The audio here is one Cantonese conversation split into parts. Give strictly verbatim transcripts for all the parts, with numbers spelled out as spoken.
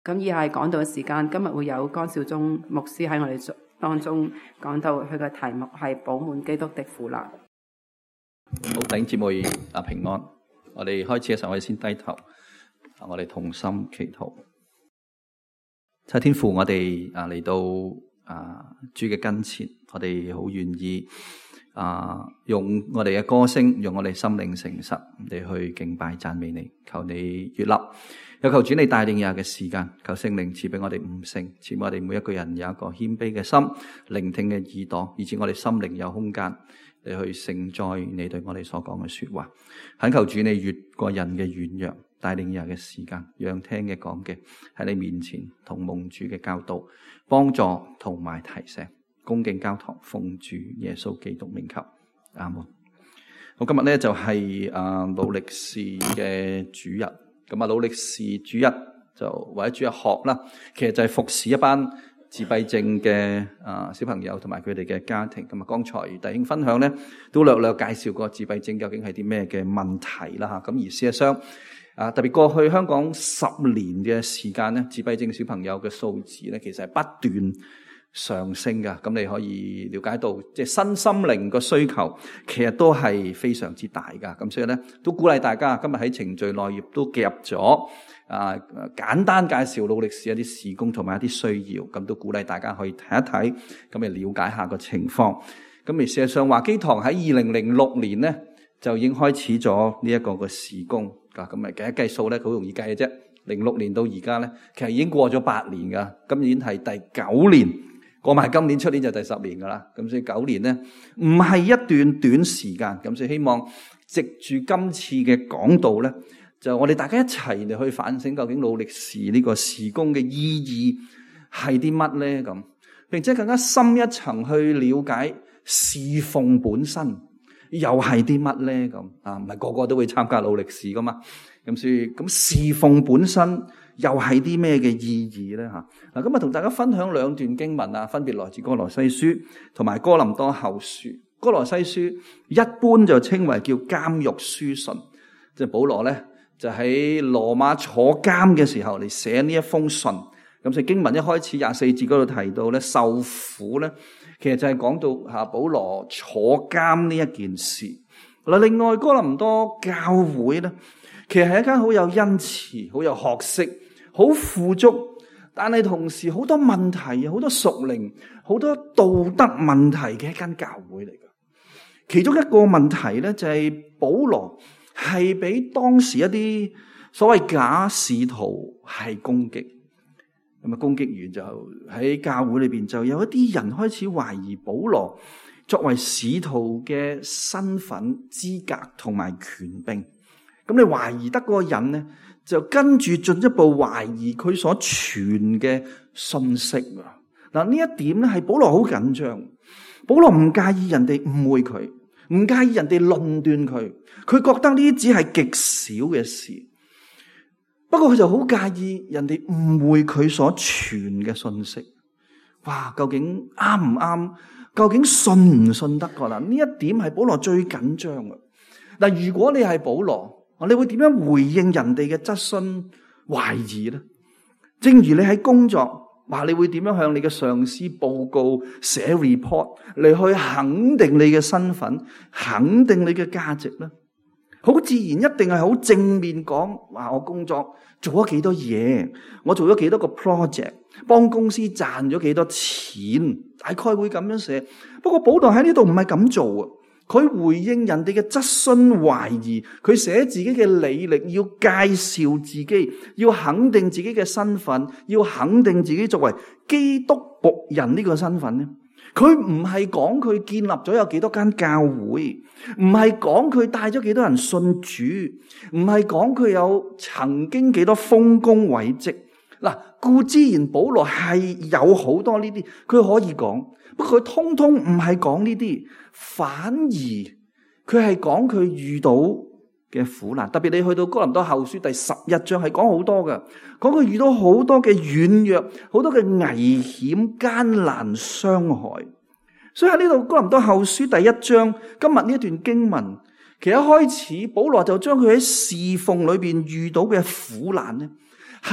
咁以下係講道嘅時間，今日會有江少忠牧師喺我哋當中講到，佢嘅題目係補滿基督的苦難。 好，弟兄姊妹啊，平安！我哋開始嘅時候，我哋先低頭，我哋同心祈禱。七天父，我哋啊嚟到啊主嘅跟前，我哋好願意啊用我哋嘅歌聲，用我哋心靈誠實嚟去敬拜讚美你。求你悅納，又求主你帶領日嘅時間，求聖靈賜俾我哋悟性，賜俾我哋每一個人有一個謙卑嘅心，聆聽嘅耳朵，以致我哋心靈有空間嚟去承載你對我哋所講嘅說話。懇求主你越過人嘅軟弱，帶領日嘅時間，讓聽嘅講嘅喺你面前同蒙主嘅教導幫助同埋提醒，恭敬交託，奉主耶穌基督名求，阿門。好，今日咧就係啊勞力士嘅主日，咁啊勞力士主日就或者主日學啦，其實就係服侍一班自閉症嘅啊小朋友同埋佢哋嘅家庭。咁啊，剛才弟兄分享咧都略略介紹過自閉症究竟係啲咩嘅問題啦吓。咁而事實上啊，特別過去香港十年嘅時間咧，自閉症小朋友嘅數字咧，其實係不斷上升噶。咁你可以了解到，即係身心靈個需求，其實都係非常之大噶。咁所以咧，都鼓勵大家今日喺程序內頁都夾咗啊，簡單介紹勞力士一啲事工同埋一啲需要，咁都鼓勵大家可以睇一睇，咁嚟了解下個情況。咁而事實上，華基堂喺二零零六年咧就已經開始咗呢一個嘅事工。咁咪計一計數咧，好容易計嘅啫。零六年到而家咧，其實已經過咗八年噶，今年係第九年，過埋今年出年就第十年噶啦。咁所以九年咧，唔係一段短時間。咁所以希望藉住今次嘅講道咧，就我哋大家一齊嚟去反省，究竟勞力士呢個事工嘅意義係啲乜咧？咁並且更加深一層去了解侍奉本身又係啲乜咧？咁啊，唔係個個都會參加勞力士噶嘛。咁所以咁侍奉本身又係啲咩嘅意義咧？吓嗱，咁啊同大家分享兩段經文啊，分別來自哥羅西書同埋哥林多後書。哥羅西書一般就稱為叫監獄書信，即係保羅咧就喺羅馬坐監嘅時候嚟寫呢一封信。咁所以經文一開始廿四節嗰度提到咧受苦咧，其實就係講到吓保羅坐監呢一件事。嗱，另外哥林多教會咧，其實係一間好有恩慈、好有學識、好富足，但係同時好多問題、好多屬靈、好多道德問題嘅一間教會嚟噶。其中一個問題咧就係保羅係俾當時一啲所謂假使徒係攻擊。咁啊，攻擊完就喺教會裏邊就有一啲人開始懷疑保羅作為使徒嘅身份、資格同埋權柄。咁你懷疑得嗰個人咧，就跟住進一步懷疑佢所傳嘅信息。嗱，呢一點咧係保羅好緊張。保羅唔介意人哋誤會佢，唔介意人哋論斷佢，佢覺得呢啲只係極少嘅事。不過佢就好介意人哋誤會佢所傳嘅信息。哇，究竟啱唔啱？究竟信唔信得過啦？呢一點係保羅最緊張嘅。嗱，如果你係保羅，你會點樣回應人哋嘅質詢、懷疑咧？正如你喺工作，話你會點樣向你嘅上司報告、寫 report 嚟去肯定你嘅身份、肯定你嘅價值咧？好自然一定係好正面講，話我工作做咗幾多嘢，我做咗幾多個 project， 幫公司賺咗幾多錢，大概會咁樣寫。不過保羅喺呢度唔係咁做啊，佢回應人哋嘅質詢懷疑，佢寫自己嘅履歷，要介紹自己，要肯定自己嘅身份，要肯定自己作為基督僕人呢個身份咧。佢唔係講佢建立咗有幾多間教會，唔係講佢帶咗幾多人信主，唔係講佢有曾經幾多豐功偉績。嗱，固之然保羅係有好多呢啲，佢可以講，不過佢通通唔係講呢啲，反而佢係講佢遇到嘅苦難。特別你去到哥林多後書第十一章係講好多嘅，講佢遇到好多嘅軟弱，好多嘅危險、艱難、傷害。所以喺呢度哥林多後書第一章，今日呢一段經文，其實一開始保羅就將佢喺侍奉裏邊遇到嘅苦難咧，係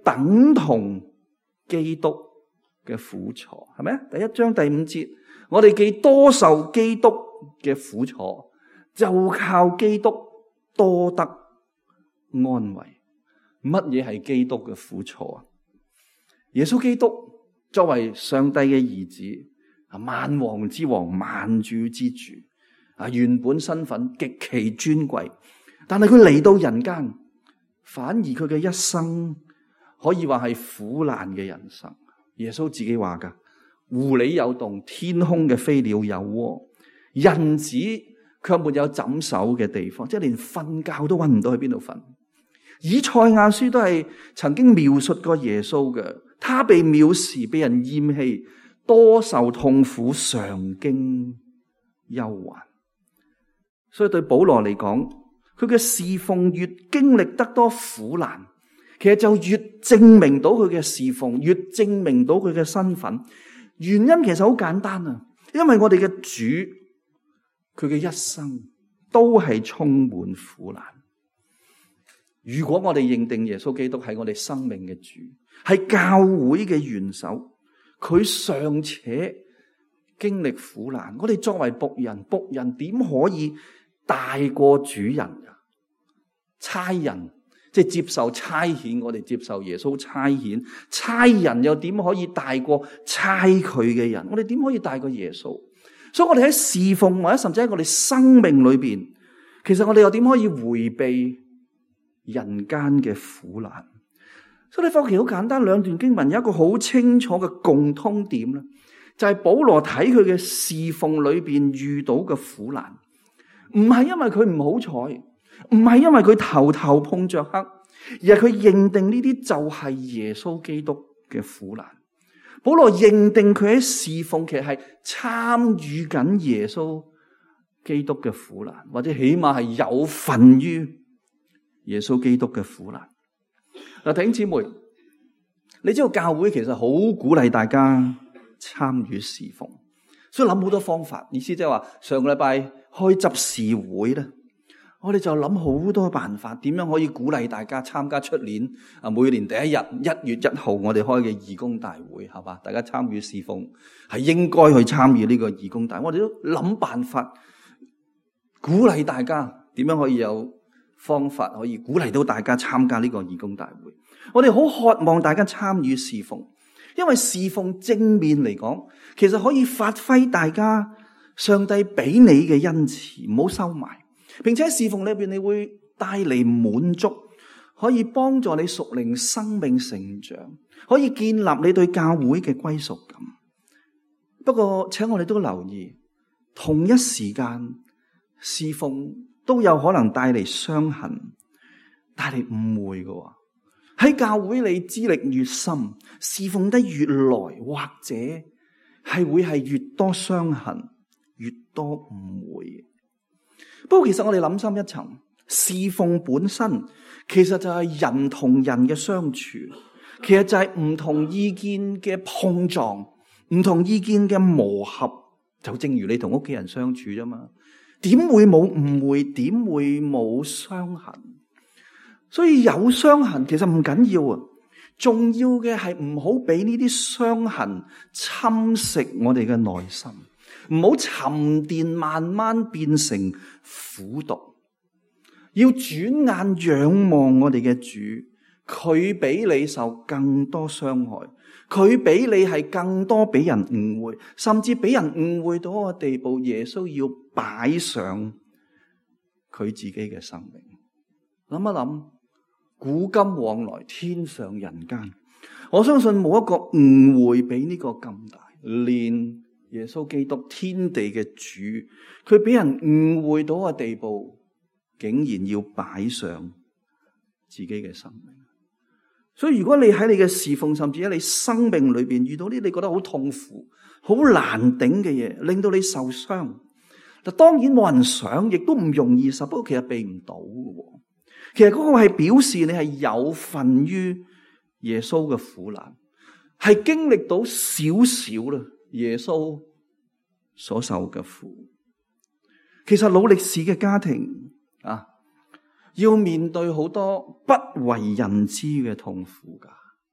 等同基督嘅苦楚，係咪啊？第一章第五節，我哋既多受基督嘅苦楚，就靠基督多得安慰。乜嘢係基督嘅苦楚啊？耶穌基督作為上帝嘅兒子，啊，萬王之王，萬主之主，啊，原本身份極其尊貴，但係佢嚟到人間，反而佢嘅一生可以話係苦難嘅人生。耶穌自己話噶：狐狸有洞，天空嘅飛鳥有窩，人子卻沒有枕首嘅地方，即係連瞓覺都揾唔到去邊度瞓。以賽亞書都係曾經描述過耶穌嘅，他被藐視，被人厭棄，多受痛苦，常經憂患。所以對保羅嚟講，佢嘅侍奉越經歷得多苦難，其實就越證明到佢嘅侍奉，越證明到佢嘅身份。原因其實好簡單啊，因為我哋嘅主，佢嘅一生都係充滿苦難。如果我哋認定耶穌基督係我哋生命嘅主，係教會嘅元首，佢尚且經歷苦難，我哋作為僕人，僕人點可以大過主人啊？差人即係接受差遣，我哋接受耶穌差遣，差人又點可以大過差佢嘅人？我哋點可以大過耶穌？所以我哋喺侍奉或者甚至喺我哋生命裏邊，其實我哋又點可以回避人間嘅苦難？所以你發覺其實好簡單，兩段經文有一個好清楚嘅共通點啦，就係保羅睇佢嘅侍奉裏邊遇到嘅苦難，唔係因為佢唔好彩，唔係因為佢頭頭碰着黑，而係佢認定呢啲就係耶穌基督嘅苦難。保羅認定佢喺侍奉其實係參與緊耶穌基督嘅苦難，或者起碼係有份於耶穌基督嘅苦難。嗱，弟兄姊妹，你知道教會其實好鼓勵大家參與侍奉，所以諗好多方法。意思即係話上個禮拜開執事會咧，我哋就諗好多辦法，點樣可以鼓勵大家參加出年啊每年第一日一月一號我哋開嘅義工大會，係嘛？大家參與侍奉係應該去參與呢個義工大會，我哋都諗辦法鼓勵大家點樣可以有方法可以鼓勵到大家參加呢個義工大會。我哋好渴望大家參與侍奉，因為侍奉正面嚟講，其實可以發揮大家上帝俾你嘅恩慈，唔好收埋，並且喺侍奉裏邊你會帶嚟滿足，可以幫助你屬靈生命成長，可以建立你對教會嘅歸屬感。不過請我哋都留意，同一時間侍奉都有可能帶嚟傷痕，帶嚟誤會嘅。喺教會你資歷越深，侍奉得越耐，或者係會係越多傷痕，越多誤會。不過其實我哋諗深一層，侍奉本身其實就係人同人嘅相處，其實就係唔同意見嘅碰撞，唔同意見嘅磨合，就正如你同屋企人相處啫嘛。點會冇誤會？點會冇傷痕？所以有傷痕其實唔緊要啊，重要嘅係唔好俾呢啲傷痕侵蝕我哋嘅內心，唔好沉澱，慢慢變成苦毒。要轉眼仰望我哋嘅主，佢比你受更多傷害，佢比你係更多俾人誤會，甚至俾人誤會到一個地步，耶穌要擺上佢自己嘅生命。諗一諗，古今往來，天上人間，我相信冇一個誤會比呢個咁大。連耶穌基督天地嘅主，佢俾人誤會到一個地步，竟然要擺上自己嘅生命。所以如果你喺你嘅侍奉，甚至喺你生命裏邊遇到啲你覺得好痛苦、好難頂嘅嘢，令到你受傷，嗱，當然冇人想，亦都唔容易受，不過其實避唔到嘅。其實嗰個係表示你係有份於耶穌嘅苦難，係經歷到少少啦耶穌所受嘅苦。其實勞力士嘅家庭啊，要面對好多不為人知嘅痛苦噶。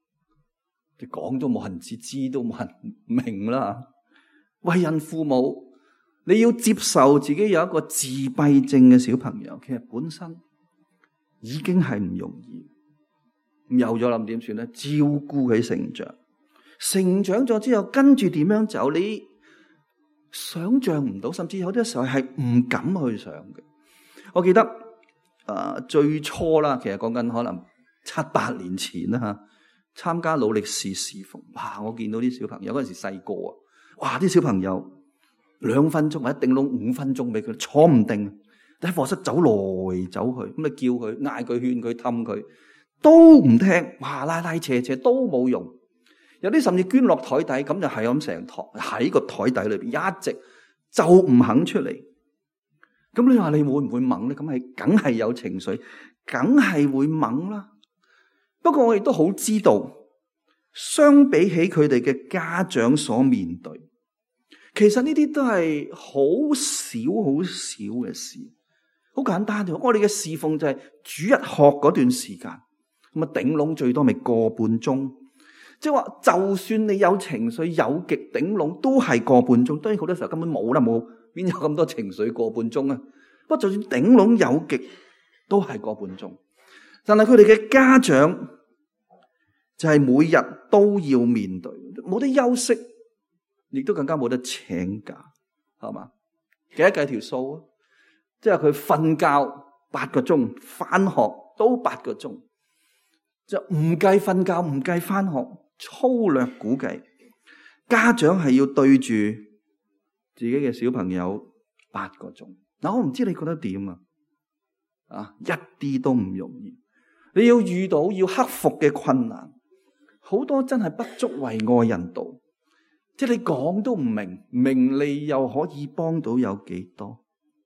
你講都冇人知，知都冇人明啦。為人父母，你要接受自己有一個自閉症嘅小朋友，其實本身已經係唔容易。有咗諗點算咧？照顧佢成長，成長咗之後，跟住點樣走？你想象唔到，甚至有啲時候係唔敢去想嘅。我記得誒、呃、最初啦，其實講緊可能七八年前啦吓，參加努力士侍奉，哇！我見到啲小朋友嗰陣時細個啊，哇！啲小朋友兩分鐘或者頂籠五分鐘俾佢坐唔定，喺課室走來走去，咁你叫佢嗌佢勸佢氹佢都唔聽，哇！拉拉扯扯都冇用。有啲甚至捐落台底，咁就係咁成堂喺個台底裏邊一直就唔肯出嚟。咁你話你會唔會猛咧？咁係梗係有情緒，梗係會猛啦。不過我亦都好知道，相比起佢哋嘅家長所面對，其實呢啲都係好少好少嘅事，好簡單啫。我哋嘅侍奉就係主日學嗰段時間，咁啊頂籠最多咪個半鐘。即係話，就算你有情緒，有極頂籠都係個半鐘。當然好多時候根本冇啦，冇邊有咁多情緒個半鐘啊？不過就算頂籠有極，都係個半鐘。但係佢哋嘅家長就係每日都要面對，冇得休息，亦都更加冇得請假，係嘛？計一計條數啊，即係佢瞓覺八個鐘，翻學都八個鐘，就唔計瞓覺，唔計翻學。粗略估計，家長係要對住自己嘅小朋友八個鐘。嗱，我唔知你覺得點啊？啊，一啲都唔容易。你要遇到要克服嘅困難，好多真係不足為外人道。即係你講都唔明，明你又可以幫到有幾多？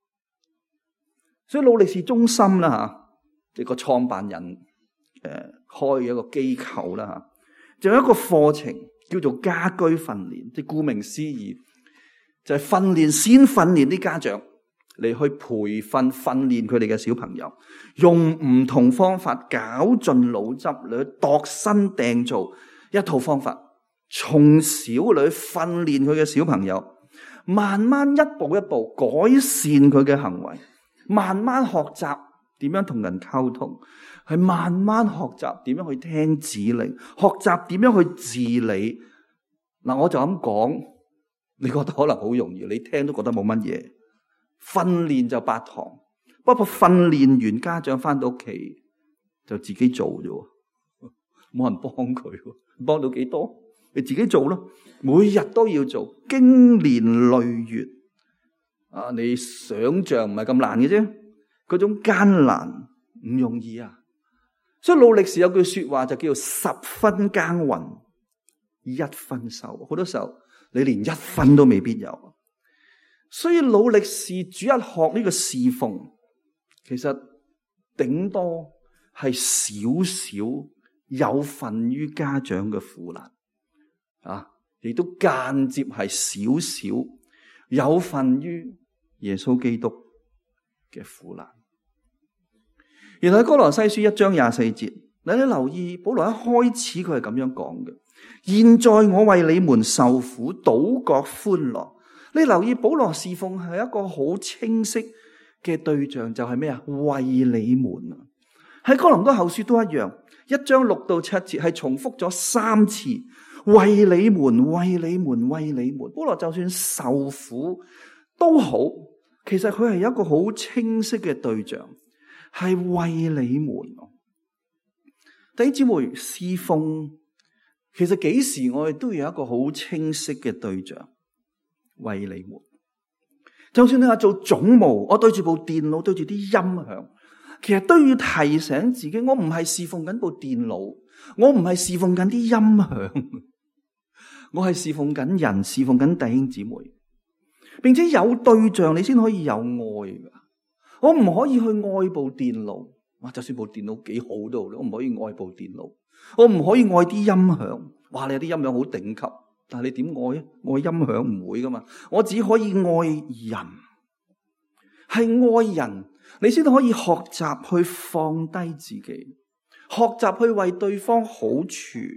所以努力士中心啦吓，即係個創辦人誒開嘅一個機構啦吓。就有一個課程叫做家居訓練，即係顧名思義，就係訓練先訓練啲家長嚟去培訓訓練佢哋嘅小朋友，用唔同方法絞盡腦汁嚟去度身訂造一套方法，從小嚟去訓練佢嘅小朋友，慢慢一步一步改善佢嘅行為，慢慢學習點樣同人溝通。係慢慢學習點樣去聽指令，學習點樣去治理。嗱，我就咁講，你覺得可能好容易，你聽都覺得冇乜嘢。訓練就八堂，不過訓練完家長翻到屋企就自己做啫，冇人幫佢，幫到幾多？你自己做咯，每日都要做，經年累月。啊，你想象唔係咁難嘅啫，嗰種艱難唔容易啊！所以努力士有句說話就叫做十分耕耘一分收，好多時候你連一分都未必有。所以努力士主日學呢個侍奉，其實頂多係少少有份於家長嘅苦難啊，亦都間接係少少有份於耶穌基督嘅苦難。原來喺哥羅西書一章廿四節，你你留意保羅一開始佢係咁樣講嘅。現在我為你們受苦，倒覺歡樂。你留意保羅侍奉係一個好清晰嘅對象，就係咩啊？為你們啊！喺哥林多後書都一樣，一章六到七節係重複咗三次，為你們，為你們，為你們。保羅就算受苦都好，其實佢係一個好清晰嘅對象。係為你們，弟兄姊妹，侍奉其實幾時我哋都要有一個好清晰嘅對象，為你們。就算你話做總務，我對住部電腦，對住啲音響，其實都要提醒自己，我唔係侍奉緊部電腦，我唔係侍奉緊啲音響，我係侍奉緊人，侍奉緊弟兄姊妹，並且有對象，你先可以有愛噶。我唔可以去愛部電腦，哇！就算部電腦幾好都好，我唔可以愛部電腦。我唔可以愛啲音響，哇！你有啲音響好頂級，但係你點愛啊？愛音響唔會噶嘛。我只可以愛人，係愛人，你先可以學習去放低自己，學習去為對方好處，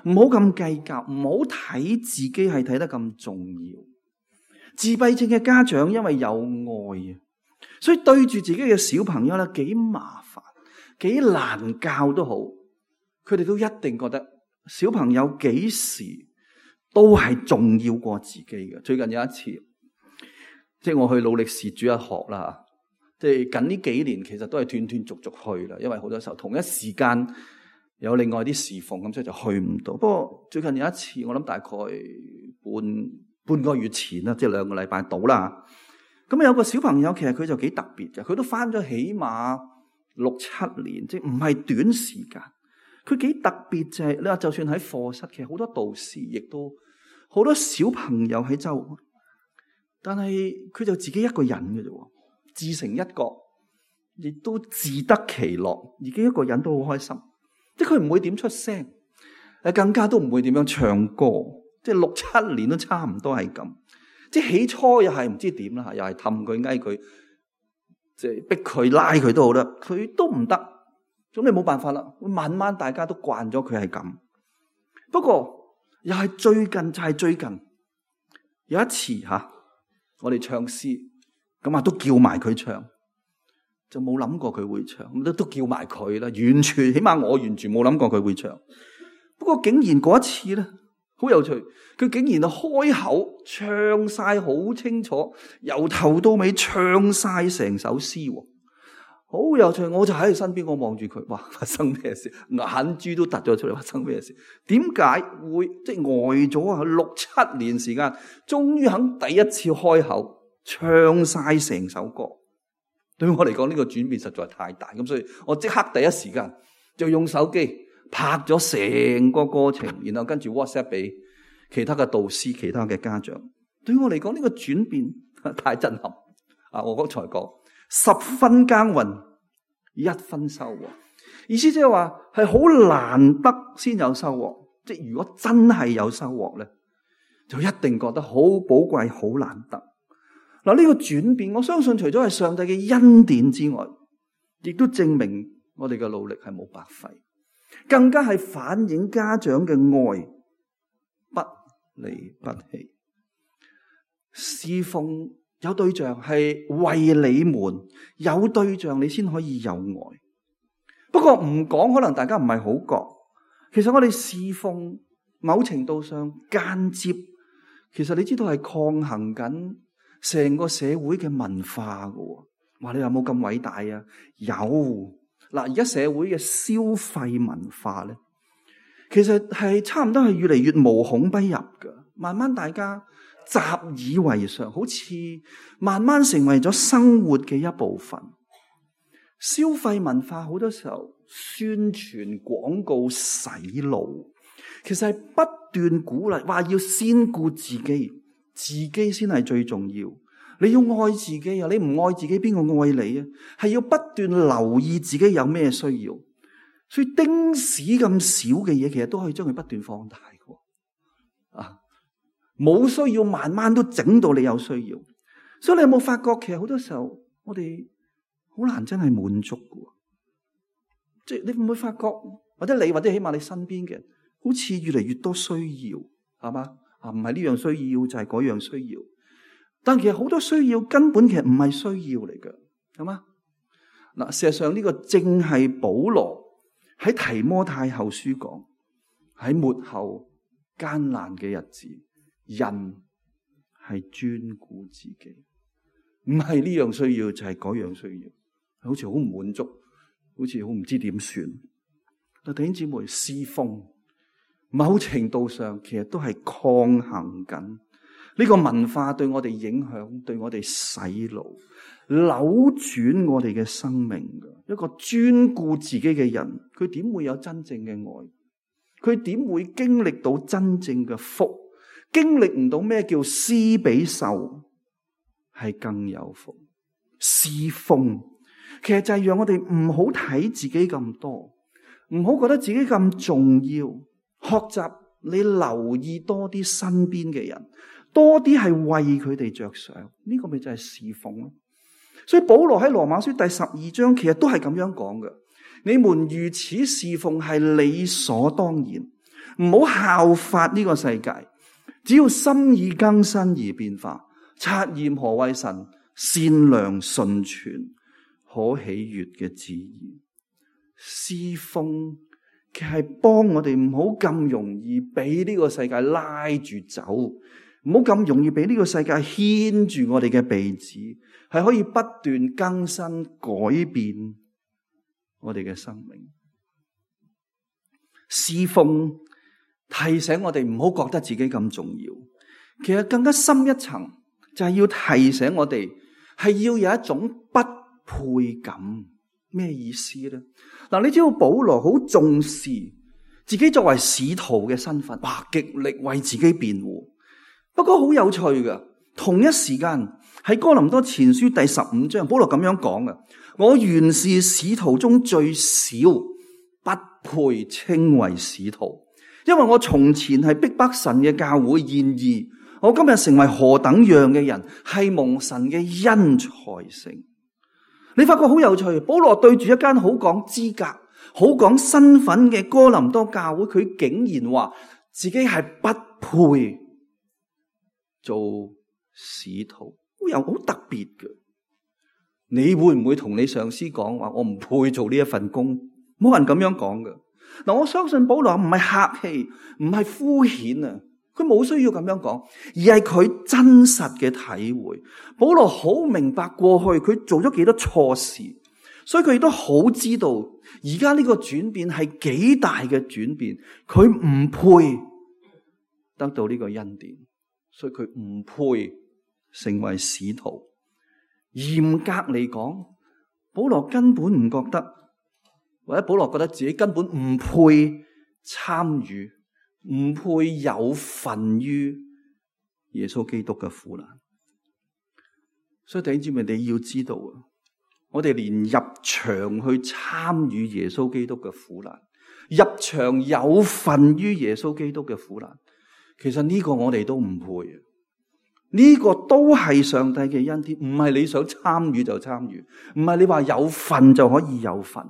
唔好咁計較，唔好睇自己係睇得咁重要。自閉症嘅家長因為有愛啊，所以對住自己嘅小朋友咧，幾麻煩幾難教都好，佢哋都一定覺得小朋友幾時都係重要過自己嘅。最近有一次，即係我去努力事主日學啦，即係近呢幾年其實都係斷斷續續去啦，因為好多時候同一時間有另外啲侍奉，咁所以就去唔到。不過最近有一次，我諗大概半半個月前啦，即係兩個禮拜到啦。咁有個小朋友，其實佢就幾特別嘅，佢都返咗起碼六七年，即係唔係短時間。佢幾特別就係，你話就算喺課室，其實好多導師亦都好多小朋友喺周圍，但係佢就自己一個人嘅啫，自成一角，亦都自得其樂，自己一個人都好開心。即係佢唔會點出聲，誒，更加都唔會點樣唱歌。即係六七年都差唔多係咁。即係起初又係唔知點啦，又係氹佢、嗌佢，即係逼佢、拉佢都好啦，佢都唔得。咁你冇辦法啦，慢慢大家都慣咗佢係咁。不過又係最近就係最近有一次吓，我哋唱詩，咁啊都叫埋佢唱。就冇諗過佢會唱，咁都都叫埋佢啦。完全，起碼我完全冇諗過佢會唱。不過竟然嗰一次咧，好有趣，佢竟然開口唱晒好清楚，由頭到尾唱晒成首詩，好有趣。我就喺佢身邊，我望住佢，哇！發生咩事？眼珠都突咗出嚟，發生咩事？點解會即係呆咗啊？六七年時間，終於肯第一次開口唱晒成首歌。對我嚟講，呢個轉變實在太大，咁所以我即刻第一時間就用手機拍咗成個過程，然後跟住 WhatsApp 俾其他嘅導師、其他嘅家長。對我嚟講，呢個轉變太震撼啊！我剛才講十分耕耘，一分收穫，意思即係話係好難得先有收穫。即係如果真係有收穫咧，就一定覺得好寶貴、好難得。嗱，呢個轉變，我相信除咗係上帝嘅恩典之外，亦都證明我哋嘅努力係冇白費，更加係反映家長嘅愛，不離不棄。侍奉有對象係為你們，有對象你先可以有愛。不過唔講，可能大家唔係好覺，其實我哋侍奉某程度上間接，其實你知道係抗衡緊成個社會嘅文化㗎。話你有冇咁偉大啊？有。嗱，而家社會嘅消費文化咧，其實係差唔多係越嚟越無孔不入㗎。慢慢大家習以為常，好似慢慢成為咗生活嘅一部分。消費文化好多時候宣傳廣告洗腦，其實係不斷鼓勵話要先顧自己。自己先係最重要，你要愛自己啊！你唔愛自己，邊個愛你啊？係要不斷留意自己有咩需要，所以丁屎咁少嘅嘢，其實都可以將佢不斷放大嘅。啊，冇需要慢慢都整到你有需要，所以你有冇發覺，其實好多時候我哋好難真係滿足嘅，即係你唔會發覺，或者你或者起碼你身邊嘅人，好似越嚟越多需要，係嘛？啊，唔係呢樣需要就係嗰樣需要，但其實好多需要根本其實唔係需要嚟嘅，係嘛？嗱，事實上呢個正係保羅喺提摩太後書講，喺末後艱難嘅日子，人係專顧自己，唔係呢樣需要就係嗰樣需要，好似好唔滿足，好似好唔知點算。但弟兄姊妹，侍奉某程度上其實都係抗衡緊呢個文化對我哋影響，對我哋洗腦，扭轉我哋嘅生命嘅。一個專顧自己嘅人，佢點會有真正嘅愛？佢點會經歷到真正嘅福？經歷唔到咩叫施比受係更有福？侍奉其實就係讓我哋唔好睇自己咁多，唔好覺得自己咁重要。學習你留意多啲身邊嘅人，多啲係為佢哋着想，呢個咪就係侍奉咯。所以保羅喺羅馬書第十二章其實都係咁樣講嘅。你們如此侍奉係理所當然， 唔好效法呢個世界，只要心意更新而變化，察驗何為神善良純全可喜悅嘅旨意。侍奉其實係幫我哋唔好咁容易俾呢個世界拉住走，唔好咁容易俾呢個世界牽住我哋嘅鼻子，係可以不斷更新改變我哋嘅生命。侍奉提醒我哋唔好覺得自己咁重要，其實更加深一層就係要提醒我哋係要有一種不配感。咩意思咧？嗱，你知道保羅好重視自己作為使徒嘅身份，哇，極力為自己辯護。不過好有趣嘅，同一時間喺哥林多前書第十五章，保羅咁樣講嘅：我原是使徒中最小，不配稱為使徒，因為我從前係逼迫神嘅教會，然而我今日成為何等樣嘅人，係蒙神嘅恩才成。你發覺好有趣，保羅對住一間好講資格、好講身份嘅哥林多教會，佢竟然話自己係不配做使徒，又好特別嘅。你會唔會同你上司講話我唔配做呢一份工？冇人咁樣講嘅。嗱，我相信保羅唔係客氣，唔係敷衍啊。佢冇需要咁樣講，而係佢真實嘅體會。保羅好明白過去佢做咗幾多錯事，所以佢亦都好知道而家呢個轉變係幾大嘅轉變。佢唔配得到呢個恩典，所以佢唔配成為使徒。嚴格嚟講，保羅根本唔覺得，或者保羅覺得自己根本唔配參與，唔配有份於耶穌基督嘅苦難。所以弟兄姊妹，你要知道啊，我哋連入場去參與耶穌基督嘅苦難，入場有份於耶穌基督嘅苦難，其實呢個我哋都唔配啊！呢個都係上帝嘅恩典，唔係你想參與就參與，唔係你話有份就可以有份。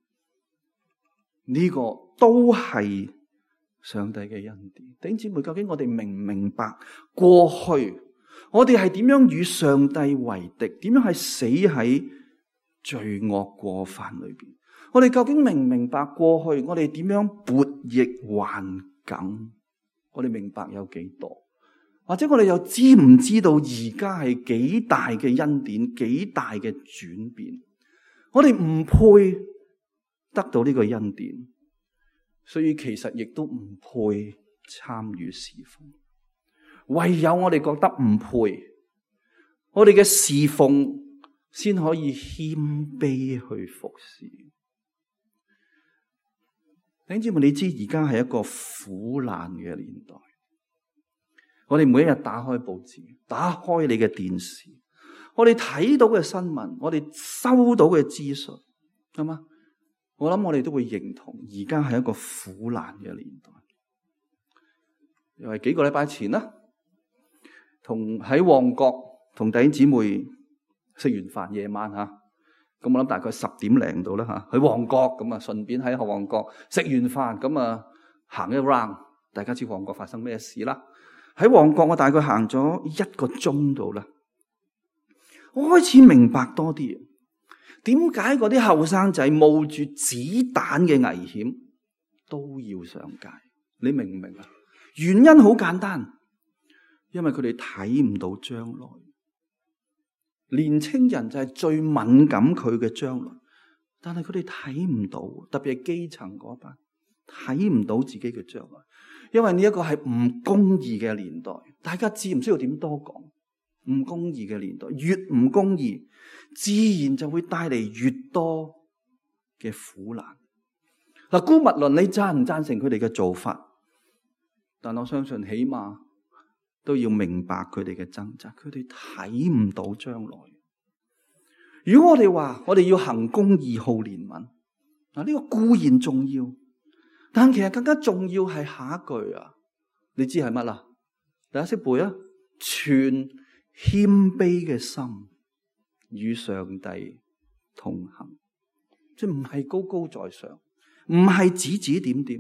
呢個都係上帝嘅恩典。弟兄姊妹，究竟我哋明唔明白過去我哋係點樣與上帝為敵，點樣係死喺罪惡過犯裏邊？我哋究竟明唔明白過去我哋點樣悖逆還梗？我哋明白有幾多？或者我哋又知唔知道而家係幾大嘅恩典，幾大嘅轉變？我哋唔配得到呢個恩典，所以其實亦都唔配參與侍奉。唯有我哋覺得唔配，我哋嘅侍奉先可以謙卑去服侍。弟兄姊妹，你知而家係一個苦難嘅年代。我哋每一日打開報紙，打開你嘅電視，我哋睇到嘅新聞，我哋收到嘅資訊，係嘛？我諗我哋都會認同，而家係一個苦難嘅年代。又係幾個禮拜前啦，同喺旺角同弟兄姊妹食完飯夜晚吓，咁我諗大概十點零度啦吓，喺旺角咁啊，順便喺旺角食完飯咁啊，行一 round， 大家知旺角發生咩事啦？喺旺角我大概行咗一個鐘度啦，我開始明白多啲，點解嗰啲後生仔冒住子彈嘅危險都要上街？你明唔明啊？原因好簡單，因為佢哋睇唔到將來。年青人就係最敏感佢嘅將來，但係佢哋睇唔到，特別係基層嗰班睇唔到自己嘅將來。因為呢一個係唔公義嘅年代，大家知唔需要點多講。唔公義嘅年代，越唔公義，自然就會帶嚟越多嘅苦難。嗱，姑勿論你贊唔贊成佢哋嘅做法，但我相信起碼都要明白佢哋嘅掙扎。佢哋睇唔到將來。如果我哋話我哋要行公義、好憐憫，嗱，呢個固然重要。但其實更加重要係下一句啊，你知係乜啦？大家識背啊！存謙卑嘅心與上帝同行，即係唔係高高在上，唔係指指點點，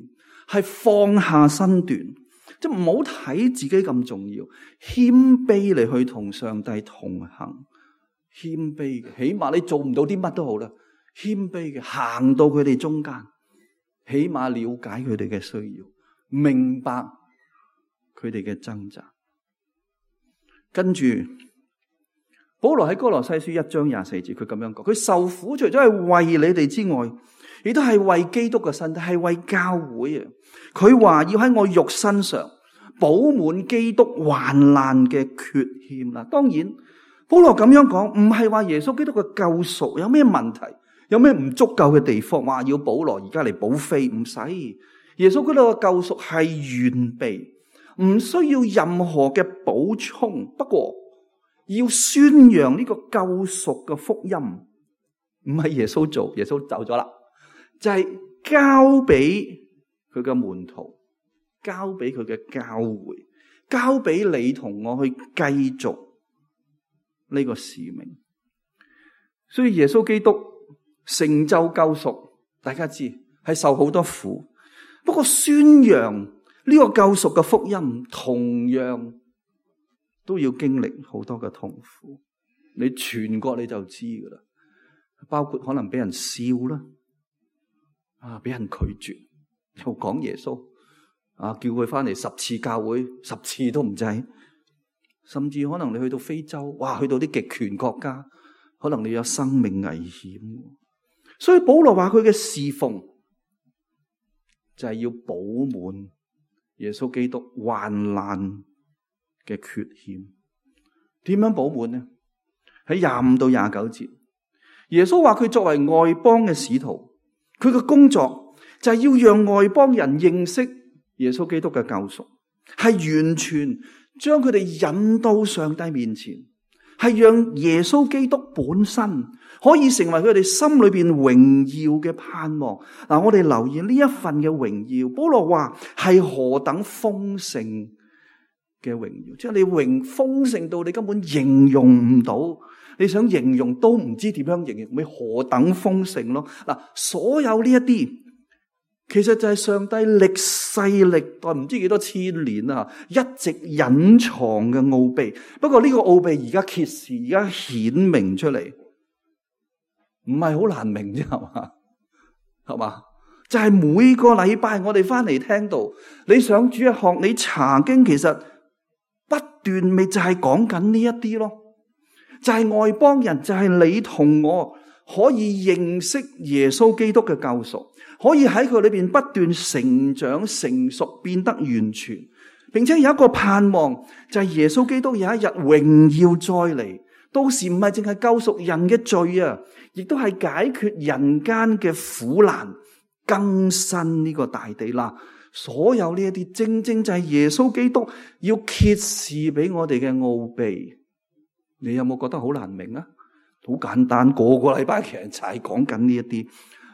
係放下身段，即係唔好睇自己咁重要，謙卑嚟去同上帝同行，謙卑嘅，起碼你做唔到啲乜都好啦，謙卑嘅行到佢哋中間，起碼了解佢哋嘅需要，明白佢哋嘅掙扎。跟住保羅喺哥羅西書一章廿四節，佢咁樣講，佢受苦除咗係為你哋之外，亦都係為基督嘅身體，係為教會啊。佢話要喺我肉身上補滿基督患難嘅缺欠啦。當然保羅咁樣講唔係話耶穌基督嘅救贖有咩問題，有咩唔足夠嘅地方，話要保羅而家嚟補飛，唔使。耶穌基督嘅救贖係完備，唔需要任何嘅補充。不過要宣揚呢個救贖嘅福音，唔係耶穌做，耶穌走咗啦，就係交俾佢嘅門徒，交俾佢嘅教會，交俾你同我去繼續呢個使命。所以耶穌基督成就救贖，大家知係受好多苦。不過宣揚呢個救贖嘅福音，同樣都要經歷好多嘅痛苦。你全國你就知噶啦，包括可能俾人笑啦，啊，俾人拒絕，又講耶穌，啊，叫佢翻嚟十次教會，十次都唔制。甚至可能你去到非洲，哇，去到啲極權國家，可能你有生命危險。所以保羅話佢嘅侍奉就係要補滿耶穌基督患難嘅缺陷。點樣補滿呢？喺廿五到廿九節，耶穌話佢作為外邦嘅使徒，佢嘅工作就係要讓外邦人認識耶穌基督嘅救贖，係完全將佢哋引到上帝面前，係讓耶穌基督本身可以成為佢哋心裏邊榮耀嘅盼望。嗱，我哋留意呢一份嘅榮耀，保羅話係何等豐盛嘅榮耀，即係你榮豐盛到你根本形容唔到，你想形容都唔知點樣形容，咪何等豐盛咯。嗱，所有呢一啲其實就係上帝歷世歷代唔知幾多千年啊，一直隱藏嘅奧秘。不過呢個奧秘而家揭示，而家顯明出嚟，唔係好難明啫，係嘛？係嘛？就係每個禮拜我哋翻嚟聽到，你上主日學，你查經，其實不斷咪就係講緊呢一啲咯，就係外邦人，就係你同我可以認識耶穌基督嘅救贖，可以喺佢裏邊不斷成長成熟，變得完全，並且有一個盼望，就係耶穌基督有一日榮耀再嚟，到時唔係淨係救贖人嘅罪啊，亦都係解決人間嘅苦難，更新呢個大地啦。所有呢一啲正正就係耶穌基督要揭示俾我哋嘅奧秘。你有冇覺得好難明啊？好簡單，個個禮拜其實就係講緊呢一啲。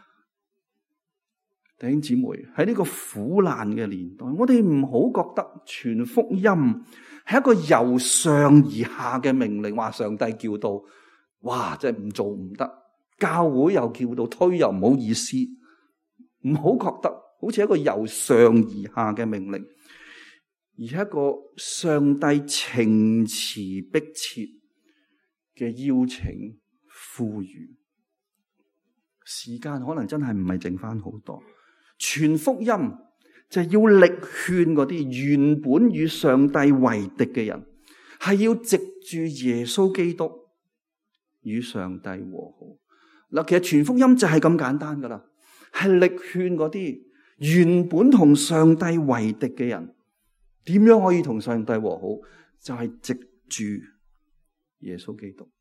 弟兄姊妹，喺呢個苦難嘅年代，我哋唔好覺得傳福音係一個由上而下嘅命令，話上帝叫到，哇，真係唔做唔得，教會又叫到，推又唔好意思，唔好覺得好似一個由上而下嘅命令，而係一個上帝情辭迫切嘅邀請呼籲。時間可能真係唔係剩翻好多，傳福音就係要力勸嗰啲原本與上帝為敵嘅人，係要藉住耶穌基督與上帝和好。嗱，其實傳福音就係咁簡單噶啦，係力勸嗰啲原本同上帝為敵嘅人，點樣可以同上帝和好？就係藉住耶穌基督。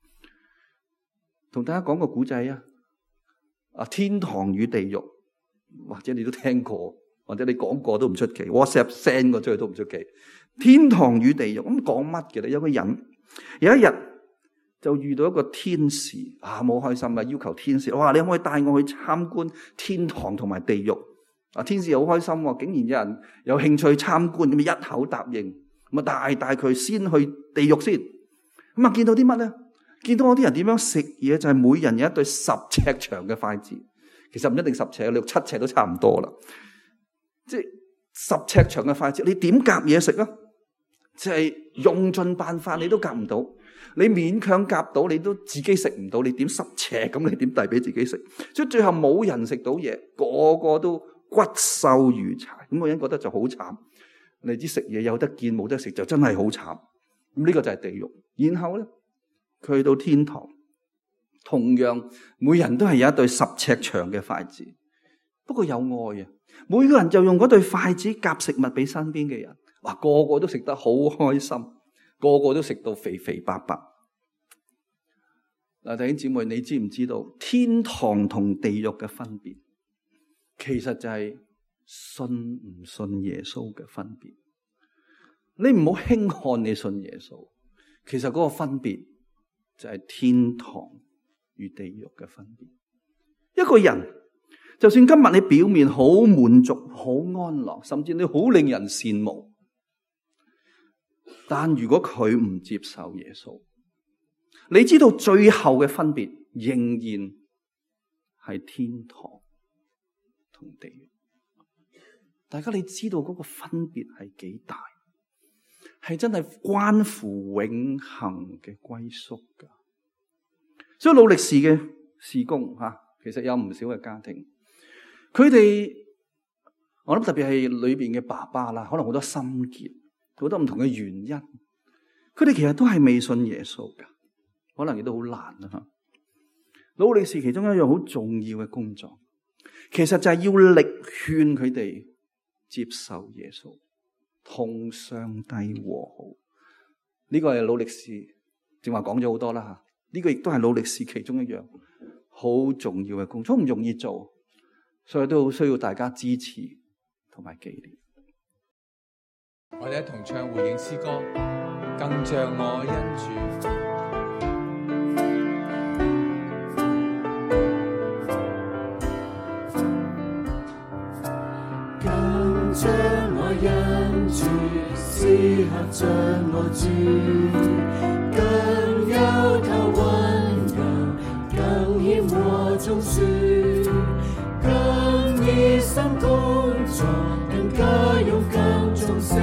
同大家講個古仔啊！啊，天堂與地獄，或者你都聽過，或者你講過都唔出奇。WhatsApp send 過出去都唔出奇。天堂與地獄咁講乜嘅咧？有個人有一日就遇到一個天使啊，冇開心啊，要求天使，哇，你可唔可以帶我去參觀天堂同埋地獄？啊，天使好開心，竟然有人有興趣參觀，咁一口答應，咁啊帶帶佢先去地獄先。咁啊見到啲乜咧？見到我啲人點樣食嘢，就係、是、每人有一對十尺長嘅筷子，其實唔一定十尺，六七尺都差唔多啦。 即係十尺長嘅筷子，你點夾嘢食啊？就係用盡辦法，你都夾唔到。你勉強夾到，你都自己食唔到。你點十尺咁？你點遞俾自己食？所以最後冇人食到嘢，個個都骨瘦如柴。咁個人覺得就好慘。你知食嘢有得見冇得食就真係好慘。咁呢個就係地獄。然後咧，佢去到天堂，同樣每人都係有一對十尺長嘅筷子，不過有愛啊！每個人就用嗰對筷子夾食物俾身邊嘅人。哇，個個都食得好開心，個個都食到肥肥白白。嗱，弟兄姊妹，你知唔知道天堂同地獄嘅分別？其實就係信唔信耶穌嘅分別。你唔好輕看你信耶穌，其實嗰個分別就係天堂與地獄嘅分別。一個人就算今日你表面好滿足、好安樂，甚至你好令人羨慕，但如果佢唔接受耶穌，你知道最後嘅分別仍然係天堂同地獄。大家你知道嗰個分別係幾大？係真係關乎永恆嘅歸宿噶。所以勞力士嘅事工吓，其實有唔少嘅家庭，佢哋我諗特別係裏邊嘅爸爸啦，可能好多心結。好多唔同嘅原因，佢哋其實都係未信耶穌噶，可能亦都好難啊！吓，勞力士其中一樣好重要嘅工作，其實就係要力勸佢哋接受耶穌，同上帝和好。呢個係勞力士正話講咗好多啦吓，呢個亦都係勞力士其中一樣好重要嘅工作，唔容易做，所以都好需要大家支持同埋紀念。 我哋一同唱回應詩歌，更像我恩主。 更像我恩主，時刻像我主，更有透溫柔，更險和眾樹，更熱心工作，更加勇敢眾生，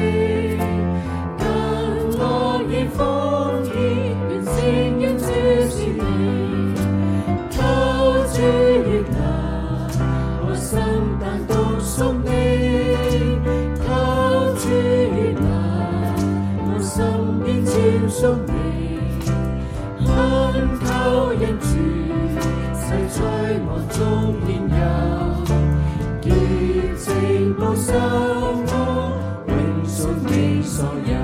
更樂意奉獻，願聲音主是你，求主悅納，我心單獨屬你，求主悅納，我心便專屬你，懇求恩主，世在我中現有，潔淨保守我，永屬你所有。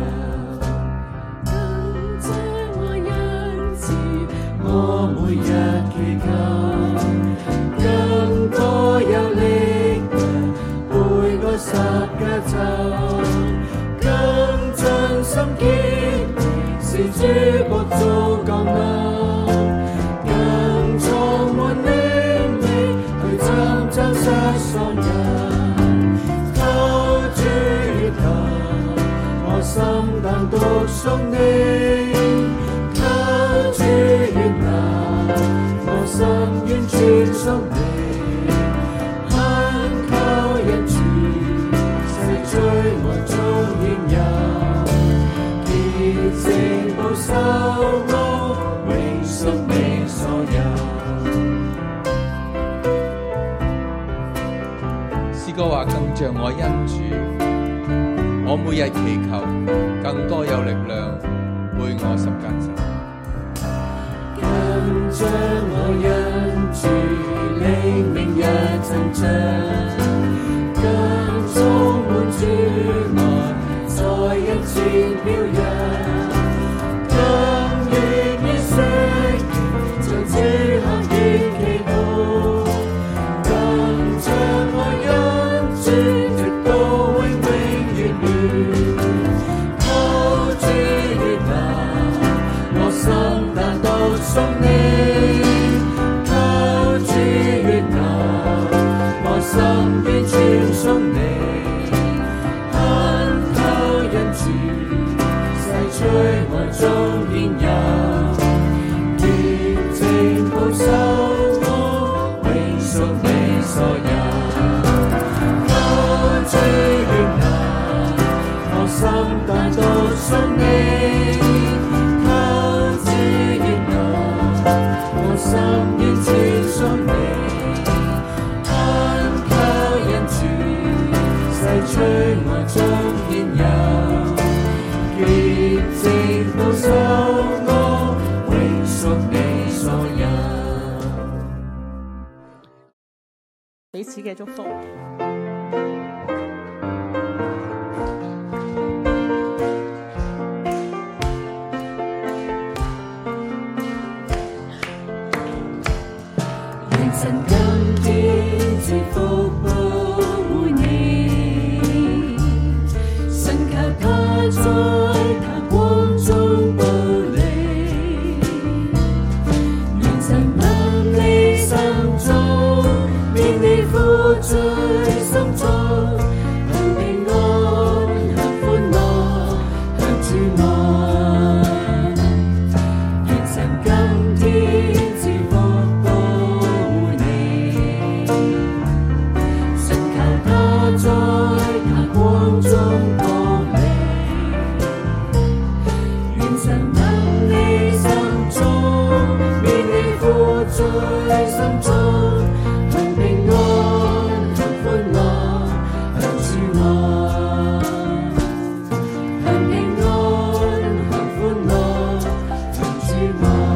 更將我恩賜，我每日祈求，更多有力量，背我十架走，更盡心竭力，是主國度降臨，更充滿靈力，去尋找失喪人，求主悅納，我心單獨屬你，求主悅納，我心願專屬你，懇求恩主，世在我中現有，潔淨保守我，永屬你所有。 詩歌話更像我恩主，我每日祈求，更多有力量，背我十架走。 更將我恩主，靈命日增長，更充滿主愛，在人前表揚，更願意釋然，將主行於祈禱，更將我恩主，直到永永遠遠，求主悅納，我心單獨屬你，求主悅納，我心心但獨屬你，求主悅納，我心願全屬你。懇求恩主，洗除我中偏有，潔淨保守我，永屬你所有。 彼此嘅祝福。 願神今天賜福保護你，神靠他在他光中保你，願神臨你心中，免你苦醉心中，幸平安，幸歡樂，向主愛。願神今天賜福保護你，神靠他在他光中保你，願神臨你心中，免你苦醉心中，幸平安，幸歡樂，向主愛。幸平安，幸歡樂，向主愛。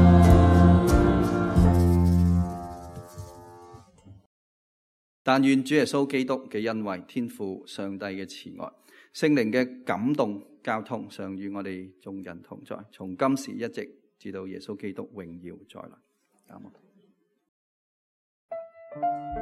但願主耶穌基督嘅恩惠、天父上帝嘅慈愛、聖靈嘅感動交通，常與我哋眾人同在，從今時一直至到耶穌基督榮耀再來。阿們。